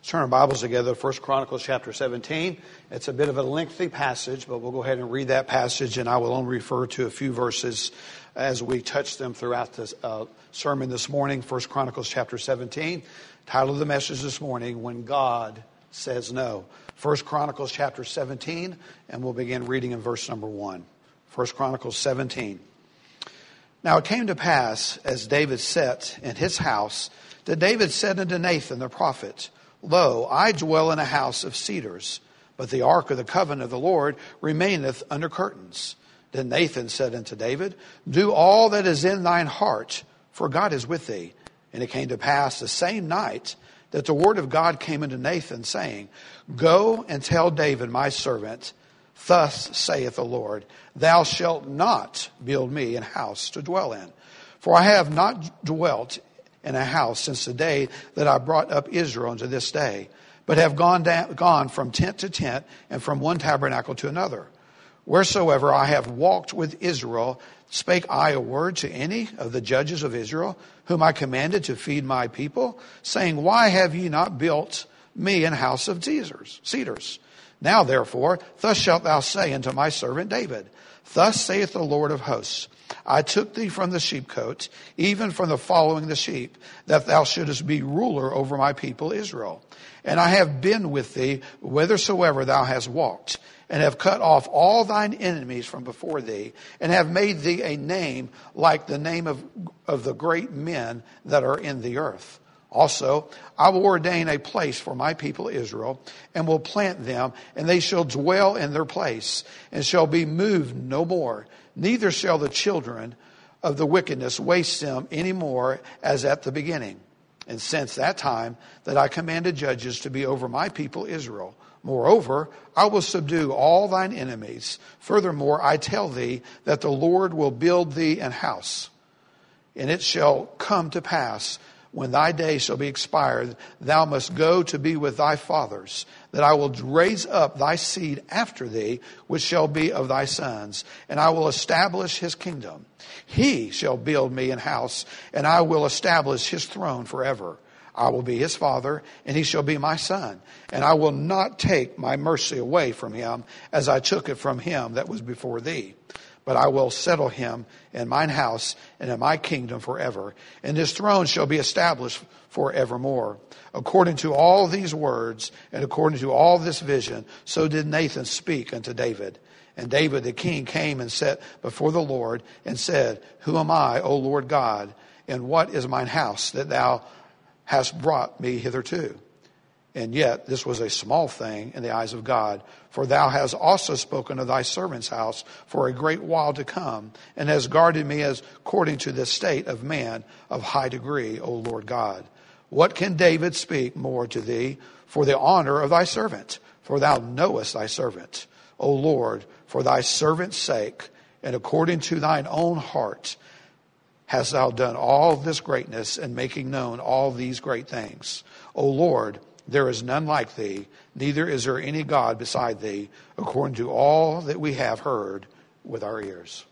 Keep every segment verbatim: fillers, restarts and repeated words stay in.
Turn our Bibles together to First Chronicles chapter seventeen. It's a bit of a lengthy passage, but we'll go ahead and read that passage, and I will only refer to a few verses as we touch them throughout this uh, sermon this morning. First Chronicles chapter seventeen, title of the message this morning, When God Says No. First Chronicles chapter seventeen, and we'll begin reading in verse number one. First Chronicles seventeen. Now it came to pass, as David sat in his house, that David said unto Nathan the prophet, Lo, I dwell in a house of cedars, but the ark of the covenant of the Lord remaineth under curtains. Then Nathan said unto David, Do all that is in thine heart, for God is with thee. And it came to pass the same night that the word of God came unto Nathan, saying, Go and tell David my servant, Thus saith the Lord, Thou shalt not build me an house to dwell in. For I have not dwelt in a house since the day that I brought up Israel unto this day, but have gone down, gone from tent to tent and from one tabernacle to another. Wheresoever I have walked with Israel, spake I a word to any of the judges of Israel, whom I commanded to feed my people, saying, Why have ye not built me an house of cedars? cedars? Now therefore, thus shalt thou say unto my servant David, Thus saith the Lord of hosts, I took thee from the sheepcote, even from the following the sheep, that thou shouldest be ruler over my people Israel. And I have been with thee whithersoever thou hast walked, and have cut off all thine enemies from before thee, and have made thee a name like the name of, of the great men that are in the earth. Also, I will ordain a place for my people Israel, and will plant them, and they shall dwell in their place, and shall be moved no more. Neither shall the children of the wickedness waste them any more as at the beginning. And since that time that I commanded judges to be over my people Israel, moreover, I will subdue all thine enemies. Furthermore, I tell thee that the Lord will build thee an house, and it shall come to pass, when thy days shall be expired, thou must go to be with thy fathers, that I will raise up thy seed after thee, which shall be of thy sons, and I will establish his kingdom. He shall build me an house, and I will establish his throne forever. I will be his father, and he shall be my son. And I will not take my mercy away from him, as I took it from him that was before thee. But I will settle him in mine house and in my kingdom forever. And his throne shall be established forevermore. According to all these words and according to all this vision, so did Nathan speak unto David. And David the king came and sat before the Lord and said, Who am I, O Lord God? And what is mine house that thou hast brought me hitherto? And yet this was a small thing in the eyes of God. For thou hast also spoken of thy servant's house for a great while to come, and hast guarded me as according to the state of man of high degree, O Lord God. What can David speak more to thee for the honor of thy servant? For thou knowest thy servant, O Lord, for thy servant's sake, and according to thine own heart, hast thou done all this greatness and making known all these great things. O Lord, there is none like thee, neither is there any God beside thee, according to all that we have heard with our ears.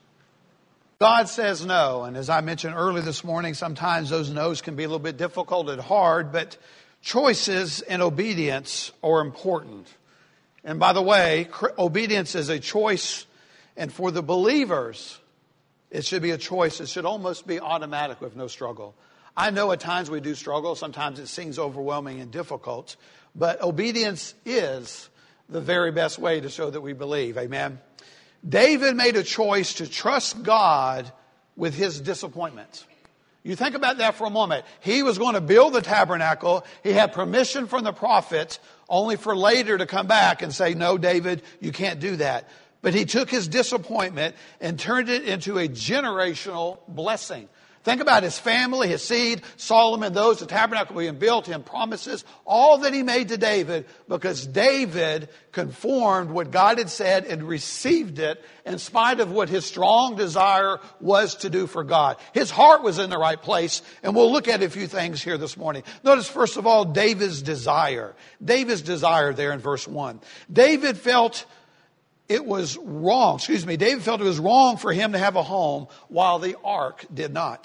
God says no, and as I mentioned earlier this morning, sometimes those no's can be a little bit difficult and hard, but choices and obedience are important. And by the way, obedience is a choice, and for the believers, it should be a choice. It should almost be automatic with no struggle. I know at times we do struggle. Sometimes it seems overwhelming and difficult. But obedience is the very best way to show that we believe. Amen. David made a choice to trust God with his disappointment. You think about that for a moment. He was going to build the tabernacle. He had permission from the prophet, only for later to come back and say, No, David, you can't do that. But he took his disappointment and turned it into a generational blessing. Think about his family, his seed, Solomon, those, the tabernacle being built, him promises, all that he made to David, because David conformed what God had said and received it in spite of what his strong desire was to do for God. His heart was in the right place, and we'll look at a few things here this morning. Notice, first of all, David's desire. David's desire there in verse one. David felt it was wrong, excuse me, David felt it was wrong for him to have a home while the ark did not.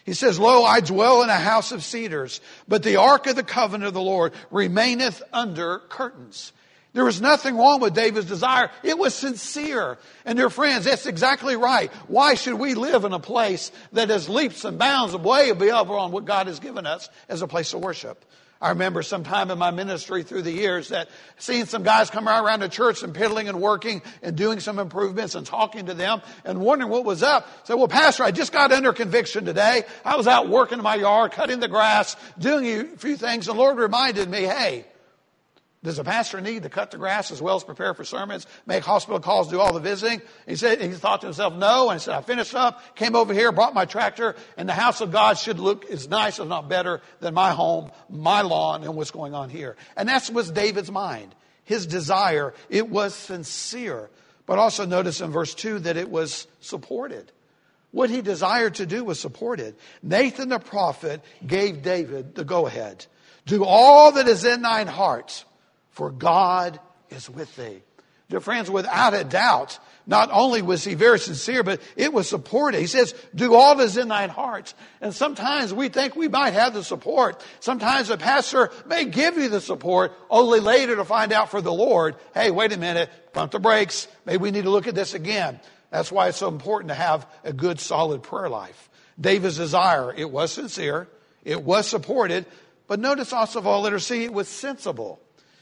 He says, lo, I dwell in a house of cedars, but the ark of the covenant of the Lord remaineth under curtains. There was nothing wrong with David's desire. It was sincere. And dear friends, that's exactly right. Why should we live in a place that is leaps and bounds way beyond what God has given us as a place of worship? I remember sometime in my ministry through the years that seeing some guys come around the church and piddling and working and doing some improvements and talking to them and wondering what was up. I said, well, Pastor, I just got under conviction today. I was out working in my yard, cutting the grass, doing a few things. And the Lord reminded me, hey, does a pastor need to cut the grass as well as prepare for sermons, make hospital calls, do all the visiting? He said, he thought to himself, no. And he said, I finished up, came over here, brought my tractor, and the house of God should look as nice, if not better, than my home, my lawn, and what's going on here. And that was David's mind. His desire, it was sincere. But also notice in verse two that it was supported. What he desired to do was supported. Nathan the prophet gave David the go-ahead. Do all that is in thine heart, for God is with thee. Dear friends, without a doubt, not only was he very sincere, but it was supported. He says, do all that is in thine heart. And sometimes we think we might have the support. Sometimes a pastor may give you the support, only later to find out for the Lord, hey, wait a minute, pump the brakes. Maybe we need to look at this again. That's why it's so important to have a good, solid prayer life. David's desire, it was sincere. It was supported. But notice also of all letter C, it was sensible.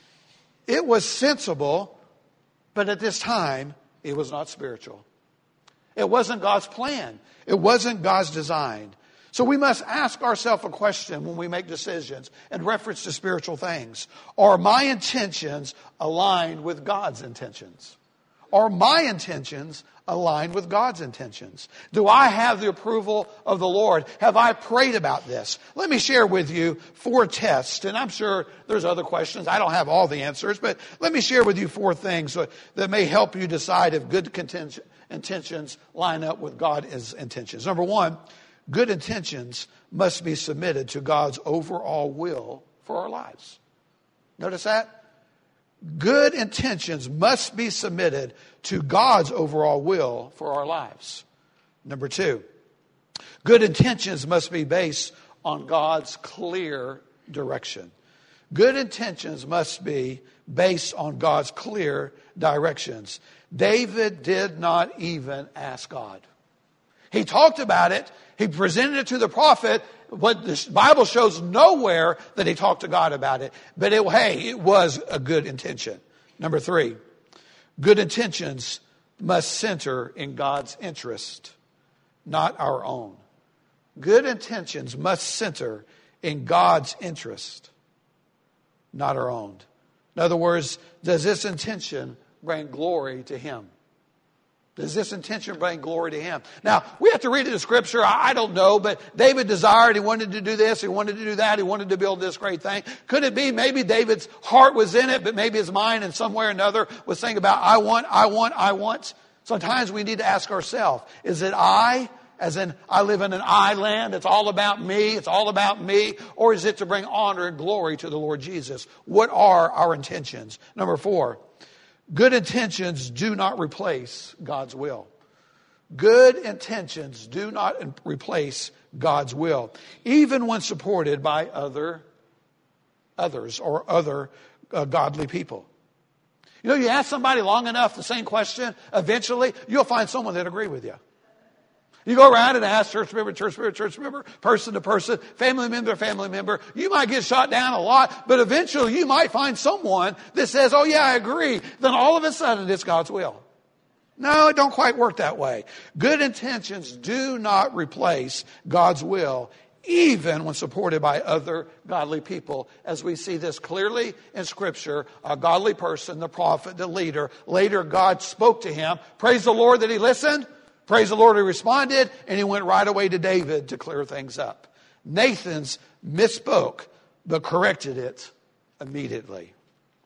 It was sensible, but at this time, it was not spiritual. It wasn't God's plan. It wasn't God's design. So we must ask ourselves a question when we make decisions in reference to spiritual things. Are my intentions aligned with God's intentions? Are my intentions aligned with God's intentions? Do I have the approval of the Lord? Have I prayed about this? Let me share with you four tests, and I'm sure there's other questions. I don't have all the answers, but let me share with you four things that may help you decide if good intentions line up with God's intentions. Number one, good intentions must be submitted to God's overall will for our lives. Notice that? Good intentions must be submitted to God's overall will for our lives. Number two, good intentions must be based on God's clear direction. Good intentions must be based on God's clear directions. David did not even ask God. He talked about it. He presented it to the prophet. What the Bible shows nowhere that he talked to God about it. But it, hey, it was a good intention. Number three, good intentions must center in God's interest, not our own. Good intentions must center in God's interest, not our own. In other words, does this intention bring glory to Him? Does this intention bring glory to Him? Now, we have to read it in Scripture. I, I don't know, but David desired, he wanted to do this, he wanted to do that, he wanted to build this great thing. Could it be maybe David's heart was in it, but maybe his mind in some way or another was thinking about, I want, I want, I want. Sometimes we need to ask ourselves, is it I? As in, I live in an I land. It's all about me. It's all about me. Or is it to bring honor and glory to the Lord Jesus? What are our intentions? Number four, good intentions do not replace God's will. Good intentions do not replace God's will, even when supported by other others or other uh, godly people. You know, you ask somebody long enough the same question, eventually you'll find someone that agree with you. You go around and ask church member, church member, church member, person to person, family member, family member. You might get shot down a lot, but eventually you might find someone that says, oh yeah, I agree. Then all of a sudden it's God's will. No, it don't quite work that way. Good intentions do not replace God's will, even when supported by other godly people. As we see this clearly in Scripture, a godly person, the prophet, the leader, later God spoke to him. Praise the Lord that he listened. Praise the Lord, he responded, and he went right away to David to clear things up. Nathan's misspoke, but corrected it immediately.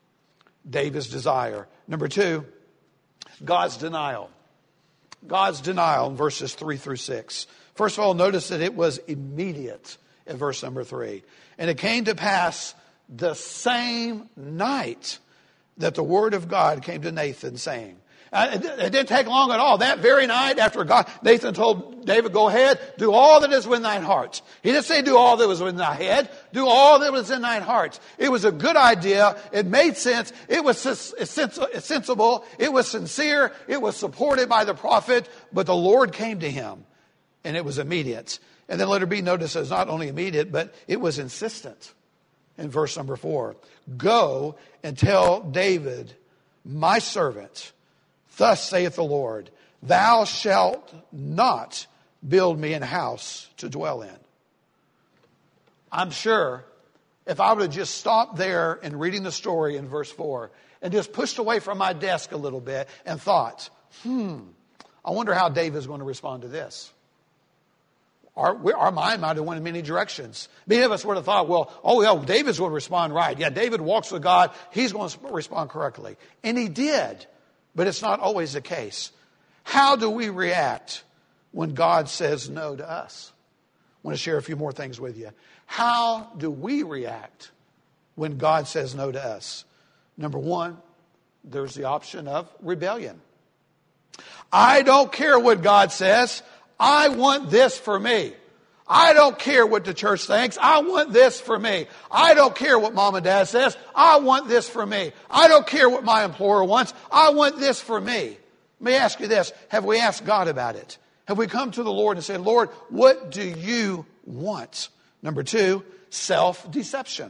David's desire. Number two, God's denial. God's denial in verses three through six. First of all, notice that it was immediate in verse number three. And it came to pass the same night that the word of God came to Nathan, saying, Uh, it, it didn't take long at all. That very night after God, Nathan told David, go ahead, do all that is within thine heart. He didn't say do all that was within thy head. Do all that was in thine heart. It was a good idea. It made sense. It was sensible. It was sincere. It was supported by the prophet. But the Lord came to him, and it was immediate. And then let it be noticed as not only immediate, but it was insistent. In verse number four, go and tell David, my servant, thus saith the Lord, thou shalt not build me an house to dwell in. I'm sure if I would have just stopped there in reading the story in verse four and just pushed away from my desk a little bit and thought, hmm, I wonder how David's going to respond to this. Our, our mind might have went in many directions. Many of us would have thought, well, oh, yeah, David's going to respond right. Yeah, David walks with God. He's going to respond correctly. And he did. But it's not always the case. How do we react when God says no to us? I want to share a few more things with you. How do we react when God says no to us? Number one, there's the option of rebellion. I don't care what God says. I want this for me. I don't care what the church thinks. I want this for me. I don't care what mom and dad says. I want this for me. I don't care what my employer wants. I want this for me. Let me ask you this. Have we asked God about it? Have we come to the Lord and said, Lord, what do you want? Number two, self-deception.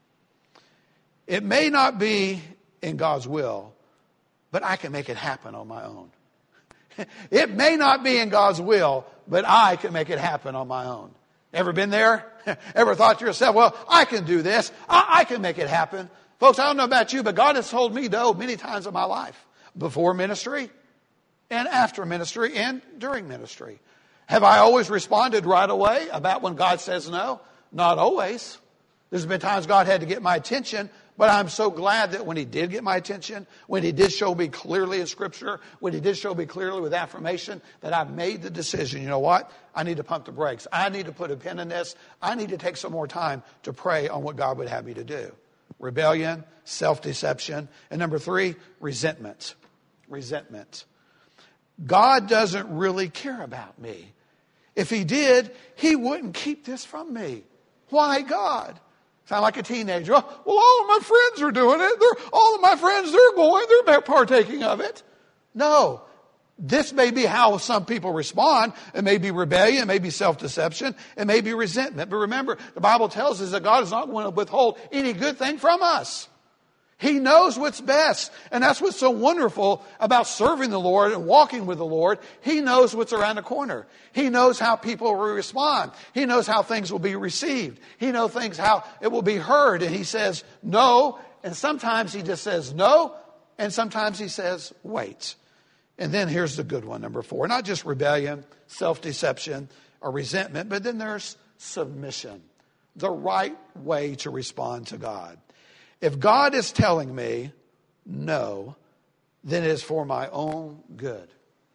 It may not be in God's will, but I can make it happen on my own. It may not be in God's will, but I can make it happen on my own. Ever been there? Ever thought to yourself, well, I can do this. I, I can make it happen. Folks, I don't know about you, but God has told me no many times in my life. Before ministry and after ministry and during ministry. Have I always responded right away about when God says no? Not always. There's been times God had to get my attention. But I'm so glad that when he did get my attention, when he did show me clearly in Scripture, when he did show me clearly with affirmation, that I made the decision, you know what? I need to pump the brakes. I need to put a pin in this. I need to take some more time to pray on what God would have me to do. Rebellion, self-deception, and number three, resentment. Resentment. God doesn't really care about me. If he did, he wouldn't keep this from me. Why, God? Sound like a teenager. Well, all of my friends are doing it. They're, all of my friends, they're going, they're partaking of it. No. This may be how some people respond. It may be rebellion. It may be self-deception. It may be resentment. But remember, the Bible tells us that God is not going to withhold any good thing from us. He knows what's best. And that's what's so wonderful about serving the Lord and walking with the Lord. He knows what's around the corner. He knows how people will respond. He knows how things will be received. He knows things how it will be heard. And he says no. And sometimes he just says no. And sometimes he says wait. And then here's the good one, number four. Not just rebellion, self-deception, or resentment, but then there's submission. The right way to respond to God. If God is telling me no, then it is for my own good.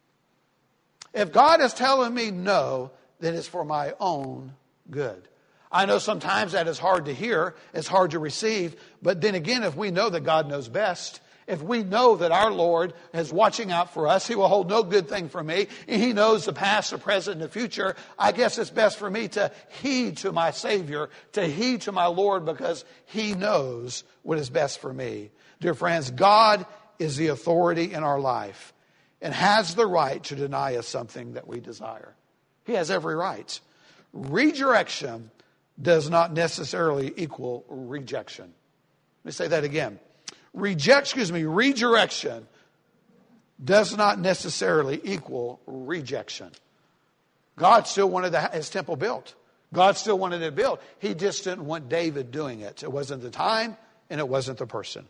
If God is telling me no, then it's for my own good. I know sometimes that is hard to hear, it's hard to receive, but then again, if we know that God knows best, if we know that our Lord is watching out for us, he will hold no good thing from me, and he knows the past, the present, and the future, I guess it's best for me to heed to my Savior, to heed to my Lord, because he knows what is best for me. Dear friends, God is the authority in our life and has the right to deny us something that we desire. He has every right. Redirection does not necessarily equal rejection. Let me say that again. Reject, excuse me, redirection does not necessarily equal rejection. God still wanted his temple built. God still wanted it built. He just didn't want David doing it. It wasn't the time and it wasn't the person.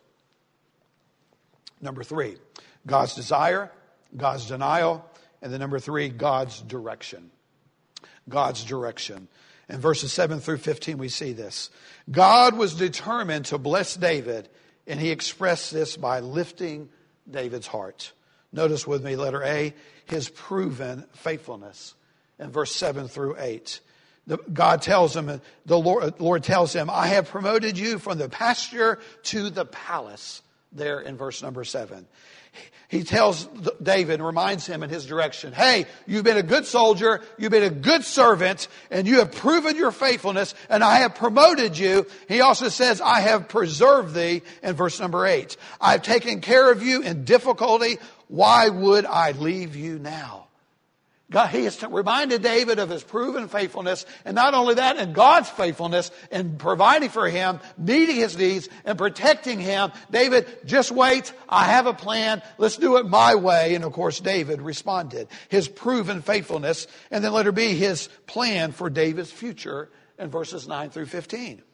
Number three, God's desire, God's denial, and then number three, God's direction. God's direction. In verses seven through fifteen, we see this. God was determined to bless David, and he expressed this by lifting David's heart. Notice with me, letter A, his proven faithfulness. In verse seven through eight, the, God tells him, the Lord, Lord tells him, I have promoted you from the pasture to the palace. there in verse number seven. He tells David and reminds him in his direction, hey, you've been a good soldier, you've been a good servant, and you have proven your faithfulness, and I have promoted you. He also says, I have preserved thee in verse number eight. I've taken care of you in difficulty. Why would I leave you now? God, he has reminded David of his proven faithfulness, and not only that, in God's faithfulness in providing for him, meeting his needs, and protecting him. David, just wait. I have a plan. Let's do it my way. And of course, David responded. His proven faithfulness, and then letter B, his plan for David's future in verses nine through fifteen.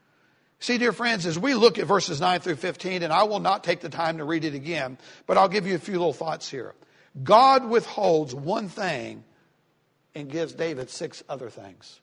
See, dear friends, as we look at verses nine through fifteen, and I will not take the time to read it again, but I'll give you a few little thoughts here. God withholds one thing and gives David six other things.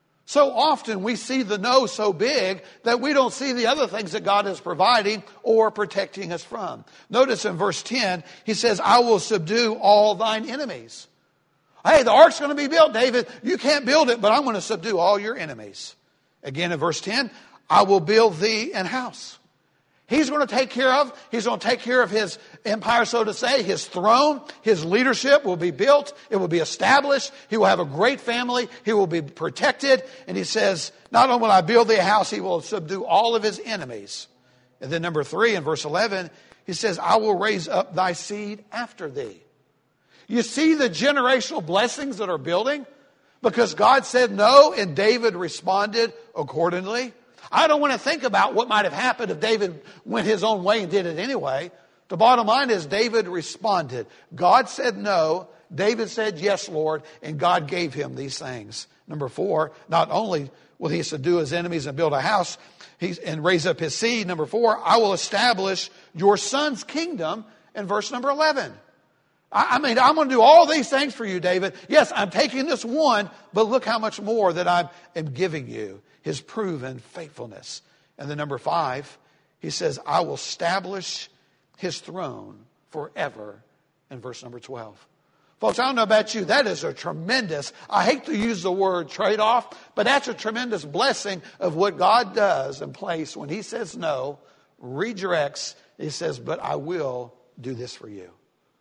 So often we see the no so big that we don't see the other things that God is providing or protecting us from. Notice in verse ten, he says, I will subdue all thine enemies. Hey, the ark's going to be built, David. You can't build it, but I'm going to subdue all your enemies. Again in verse ten, I will build thee an house. He's going to take care of, he's going to take care of his empire, so to say, his throne, his leadership will be built, it will be established, he will have a great family, he will be protected, and he says, not only will I build thee a house, he will subdue all of his enemies. And then number three, in verse eleven, he says, I will raise up thy seed after thee. You see the generational blessings that are building? Because God said no, and David responded accordingly. I don't want to think about what might have happened if David went his own way and did it anyway. The bottom line is David responded. God said no. David said, yes, Lord. And God gave him these things. Number four, not only will he subdue his enemies and build a house he's, and raise up his seed. Number four, I will establish your son's kingdom in verse number eleven. I, I mean, I'm going to do all these things for you, David. Yes, I'm taking this one, but look how much more that I am giving you. His proven faithfulness. And then number five, he says, I will establish his throne forever in verse number twelve. Folks, I don't know about you. That is a tremendous, I hate to use the word trade-off, but that's a tremendous blessing of what God does in place when he says no, redirects. He says, but I will do this for you.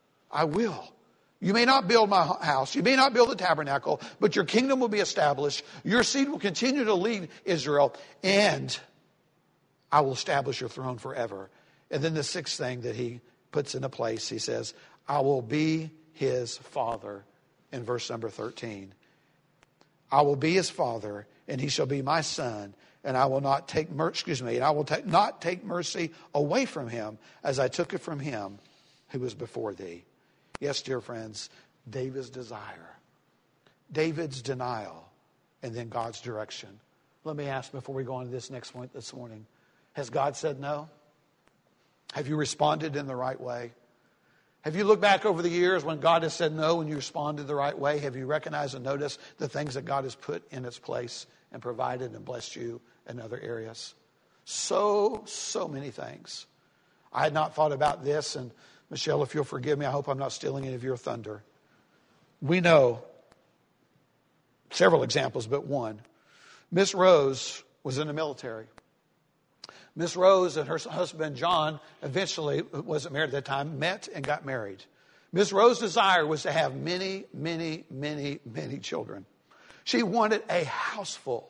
I will. You may not build my house. You may not build the tabernacle, but your kingdom will be established. Your seed will continue to lead Israel, and I will establish your throne forever. And then the sixth thing that he puts into place, he says, I will be his father in verse number thirteen. I will be his father, and he shall be my son, and I will not take mer- excuse me, and I will take, not take mercy away from him as I took it from him who was before thee. Yes, dear friends, David's desire, David's denial, and then God's direction. Let me ask before we go on to this next point this morning. Has God said no? Have you responded in the right way? Have you looked back over the years when God has said no and you responded the right way? Have you recognized and noticed the things that God has put in its place and provided and blessed you in other areas? So, so many things. I had not thought about this, and Michelle, if you'll forgive me, I hope I'm not stealing any of your thunder. We know several examples, but one. Miss Rose was in the military. Miss Rose and her husband, John, eventually, wasn't married at that time, met and got married. Miss Rose's desire was to have many, many, many, many children. She wanted a house full.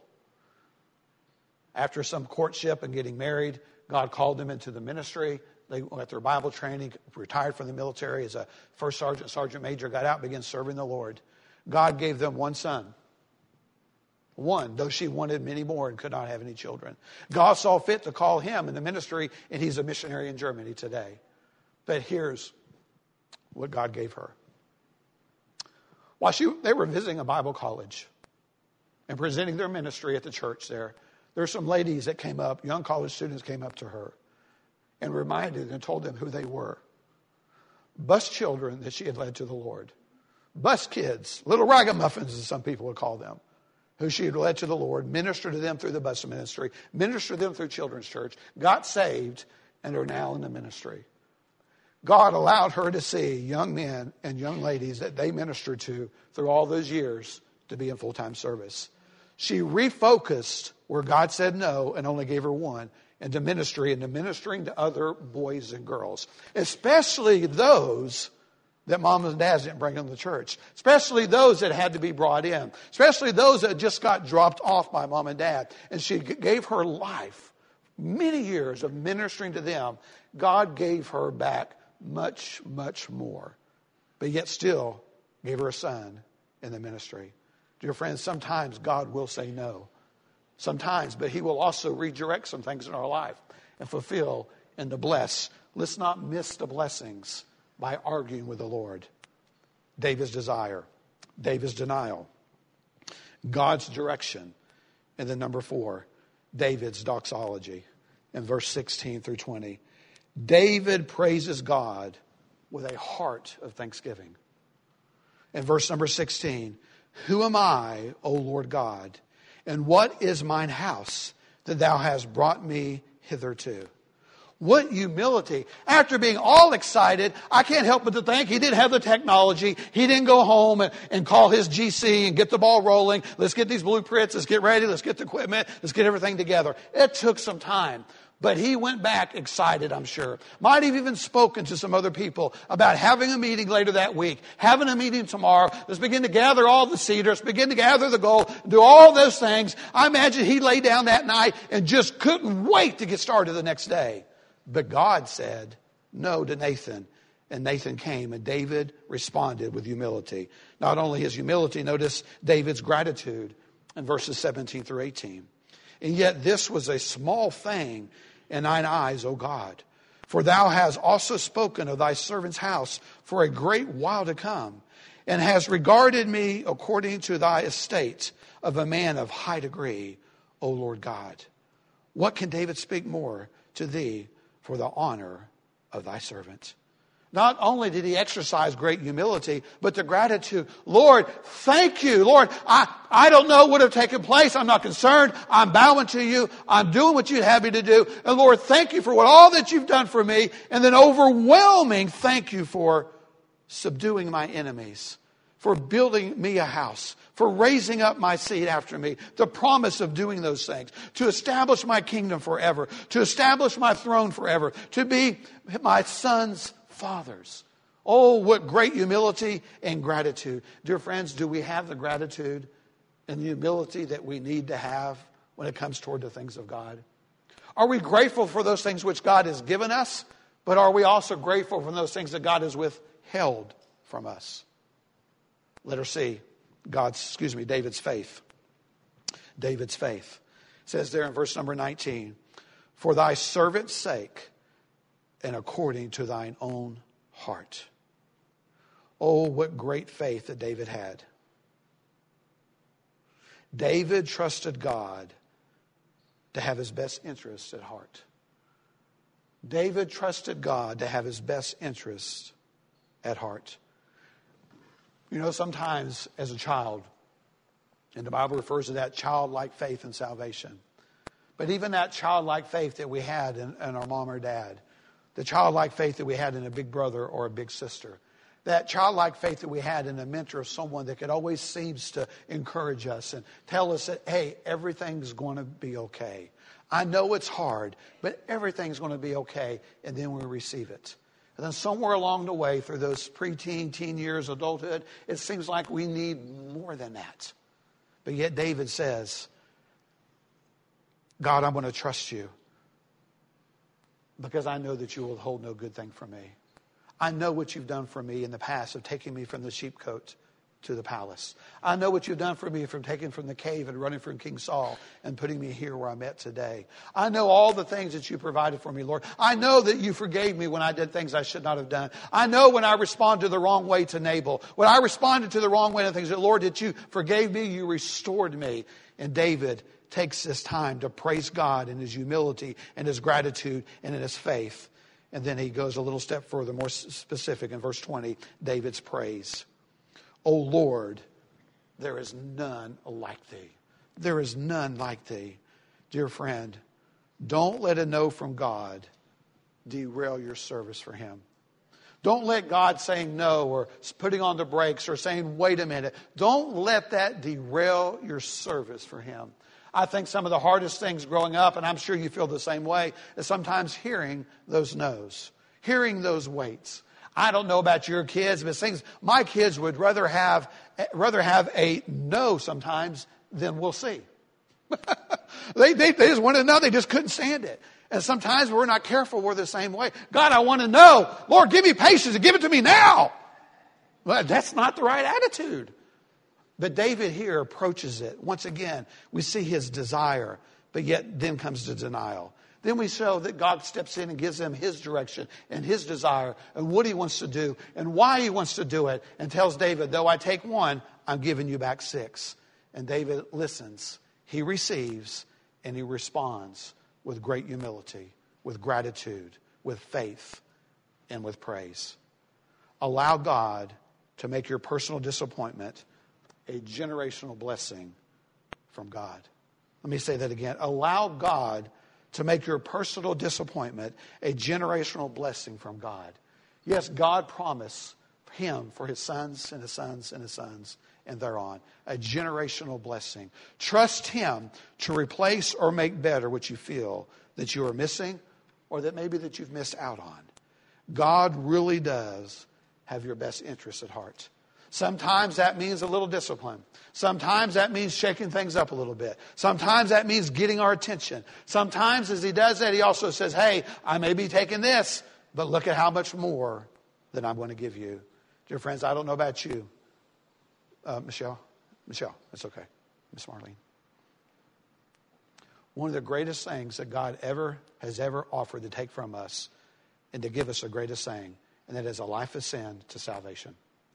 After some courtship and getting married, God called them into the ministry. They went through Bible training, retired from the military as a first sergeant, sergeant major, got out, began serving the Lord. God gave them one son. One, though she wanted many more and could not have any children. God saw fit to call him in the ministry, and he's a missionary in Germany today. But here's what God gave her. While she, they were visiting a Bible college and presenting their ministry at the church there, there were some ladies that came up, young college students came up to her and reminded and told them who they were. Bus children that she had led to the Lord. Bus kids, little ragamuffins as some people would call them, who she had led to the Lord, ministered to them through the bus ministry, ministered to them through children's church, got saved, and are now in the ministry. God allowed her to see young men and young ladies that they ministered to through all those years to be in full-time service. She refocused where God said no and only gave her one, and to ministry and to ministering to other boys and girls, especially those that mom and dads didn't bring them to church, especially those that had to be brought in, especially those that just got dropped off by mom and dad. And she gave her life, many years of ministering to them. God gave her back much, much more, but yet still gave her a son in the ministry. Dear friends, sometimes God will say no. Sometimes, but he will also redirect some things in our life and fulfill and to bless. Let's not miss the blessings by arguing with the Lord. David's desire, David's denial, God's direction. And then number four, David's doxology in verse sixteen through twenty. David praises God with a heart of thanksgiving. In verse number sixteen, who am I, O Lord God, and what is mine house that thou hast brought me hitherto? What humility. After being all excited, I can't help but to think he didn't have the technology. He didn't go home and, and call his G C and get the ball rolling. Let's get these blueprints. Let's get ready. Let's get the equipment. Let's get everything together. It took some time. But he went back excited, I'm sure. Might have even spoken to some other people about having a meeting later that week, having a meeting tomorrow. Let's begin to gather all the cedars, begin to gather the gold, do all those things. I imagine he lay down that night and just couldn't wait to get started the next day. But God said no to Nathan. And Nathan came, and David responded with humility. Not only his humility, notice David's gratitude in verses seventeen through eighteen. And yet this was a small thing in thine eyes, O God. For thou hast also spoken of thy servant's house for a great while to come, and hast regarded me according to thy estate of a man of high degree, O Lord God. What can David speak more to thee for the honor of thy servant? Not only did he exercise great humility, but the gratitude. Lord, thank you. Lord, I, I don't know what would have taken place. I'm not concerned. I'm bowing to you. I'm doing what you'd have me to do. And Lord, thank you for what all that you've done for me. And then overwhelming thank you for subduing my enemies, for building me a house, for raising up my seed after me, the promise of doing those things, to establish my kingdom forever, to establish my throne forever, to be my son's fathers. Oh, what great humility and gratitude. Dear friends, do we have the gratitude and the humility that we need to have when it comes toward the things of God? Are we grateful for those things which God has given us, but are we also grateful for those things that God has withheld from us? Letter C, God's, excuse me, David's faith. David's faith. It says there in verse number nineteen, for thy servant's sake, and according to thine own heart. Oh, what great faith that David had. David trusted God to have his best interests at heart. David trusted God to have his best interests at heart. You know, sometimes as a child, and the Bible refers to that childlike faith in salvation. But even that childlike faith that we had in, in our mom or dad, the childlike faith that we had in a big brother or a big sister, that childlike faith that we had in a mentor, someone that could always seems to encourage us and tell us that, hey, everything's going to be okay. I know it's hard, but everything's going to be okay. And then we receive it. And then somewhere along the way, through those preteen, teen years, adulthood, it seems like we need more than that. But yet David says, God, I'm going to trust you because I know that you will hold no good thing from me. I know what you've done for me in the past of taking me from the sheepcote to the palace. I know what you've done for me from taking from the cave and running from King Saul and putting me here where I'm at today. I know all the things that you provided for me, Lord. I know that you forgave me when I did things I should not have done. I know when I responded the wrong way to Nabal, when I responded to the wrong way to things, that Lord, that you forgave me, you restored me. And David takes this time to praise God in his humility and his gratitude and in his faith. And then he goes a little step further, more specific in verse twenty, David's praise. O Lord, there is none like thee. There is none like thee. Dear friend, don't let a no from God derail your service for him. Don't let God saying no or putting on the brakes or saying, wait a minute. Don't let that derail your service for him. I think some of the hardest things growing up, and I'm sure you feel the same way, is sometimes hearing those no's, hearing those waits. I don't know about your kids, but things my kids would rather have rather have a no sometimes than we'll see. they, they they just want to know. They just couldn't stand it. And sometimes we're not careful. We're the same way. God, I want to know. Lord, give me patience and give it to me now. Well, that's not the right attitude. But David here approaches it. Once again, we see his desire, but yet then comes the denial. Then we show that God steps in and gives him his direction and his desire and what he wants to do and why he wants to do it, and tells David, though I take one, I'm giving you back six. And David listens. He receives and he responds with great humility, with gratitude, with faith, and with praise. Allow God to make your personal disappointment a generational blessing from God. Let me say that again. Allow God to make your personal disappointment a generational blessing from God. Yes, God promised him for his sons and his sons and his sons and thereon. A generational blessing. Trust him to replace or make better what you feel that you are missing or that maybe that you've missed out on. God really does have your best interests at heart. Sometimes that means a little discipline. Sometimes that means shaking things up a little bit. Sometimes that means getting our attention. Sometimes as he does that, he also says, hey, I may be taking this, but look at how much more that I'm going to give you. Dear friends, I don't know about you. Uh, Michelle? Michelle, that's okay. Miss Marlene. One of the greatest things that God ever has ever offered to take from us and to give us the greatest thing, and that is a life of sin to salvation.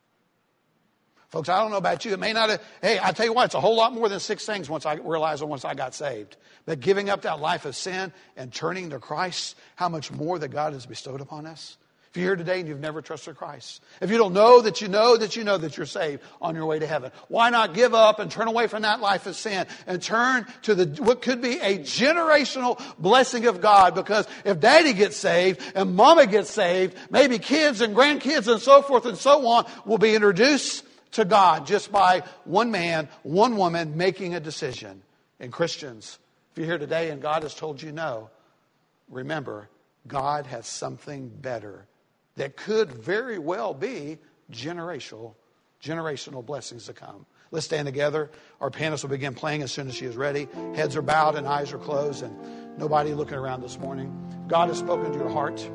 Folks, I don't know about you. It may not have, hey, I tell you what, it's a whole lot more than six things once I realized once I got saved. But giving up that life of sin and turning to Christ, how much more that God has bestowed upon us. If you're here today and you've never trusted Christ, if you don't know that you know that you know that you're saved on your way to heaven, why not give up and turn away from that life of sin and turn to the what could be a generational blessing of God? Because if daddy gets saved and mama gets saved, maybe kids and grandkids and so forth and so on will be introduced to God just by one man, one woman making a decision. And Christians, if you're here today and God has told you no, remember, God has something better that could very well be generational, generational blessings to come. Let's stand together. Our pianist will begin playing as soon as she is ready. Heads are bowed and eyes are closed and nobody looking around this morning. God has spoken to your heart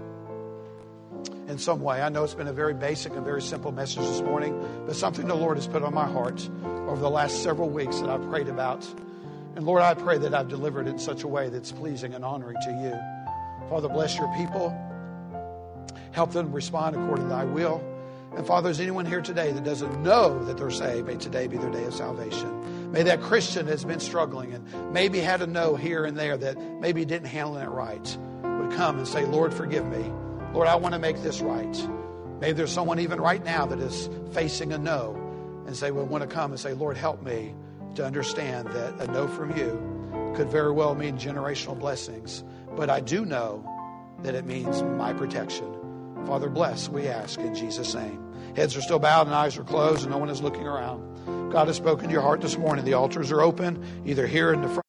in some way. I know it's been a very basic and very simple message this morning, but something the Lord has put on my heart over the last several weeks that I've prayed about. And Lord, I pray that I've delivered it in such a way that's pleasing and honoring to you. Father, bless your people. Help them respond according to thy will. And Father, is anyone here today that doesn't know that they're saved, may today be their day of salvation. May that Christian that's been struggling and maybe had a no here and there that maybe didn't handle it right would come and say, Lord, forgive me. Lord, I want to make this right. Maybe there's someone even right now that is facing a no and say, well, want to come and say, Lord, help me to understand that a no from you could very well mean generational blessings. But I do know that it means my protection. Father, bless, we ask in Jesus' name. Heads are still bowed and eyes are closed and no one is looking around. God has spoken to your heart this morning. The altars are open, either here in the front.